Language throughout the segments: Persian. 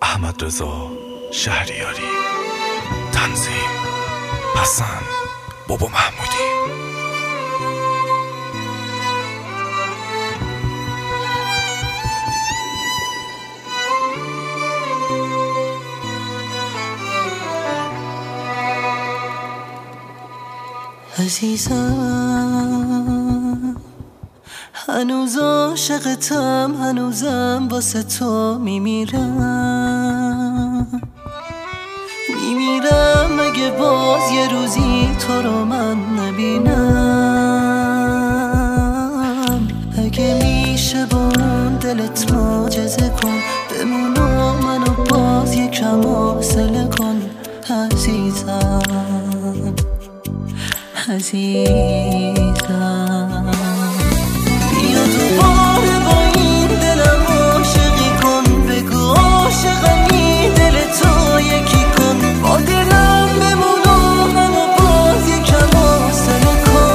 احمدرضا شهریاری. تنظیم حسن بابا محمودی. عزیزم هنوز عاشقتم، هنوزم واسه تو میمیرم اگه باز یه روزی تو رو من نبینم. اگه میشه با اون دلت معجزه کن، بمون و منو باز یکم حوصله کن. عزیزم بیا دوباره با این دلم عاشقی کن، بگو عاشقمی دل تو یکی کن. با دلم بمون و منو باز یکم حوصله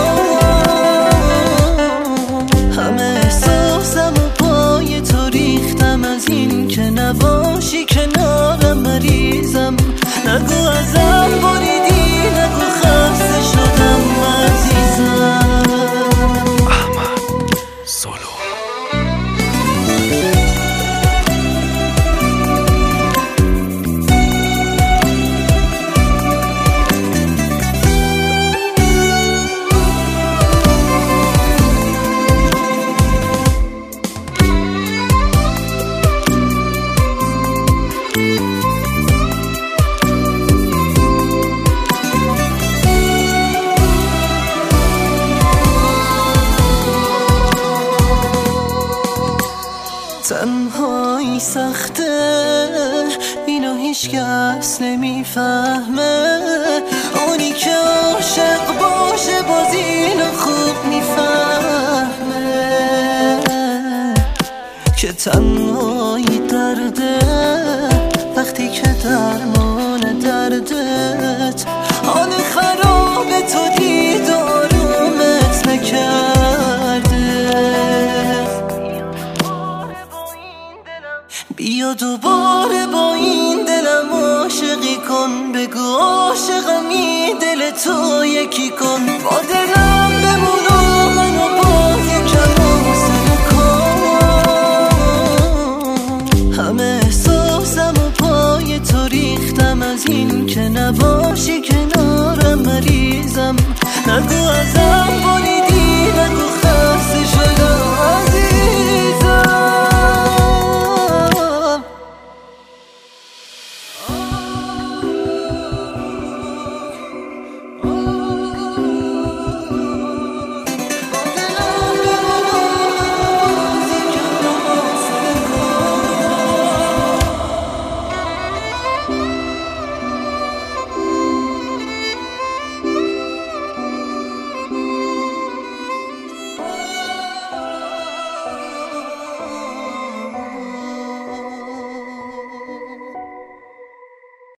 کن. همه احساسم و پای تو ریختم، از این که نباشی کنارم مریضم. نگو ازم بریدی، نگو خسته شدم عزیزم. احمد سولو. تنهایی سخته، اینو هیچ کس نمیفهمه. اونی که عاشق باشه باز اینو خوب میفهمه که تنهایی درده.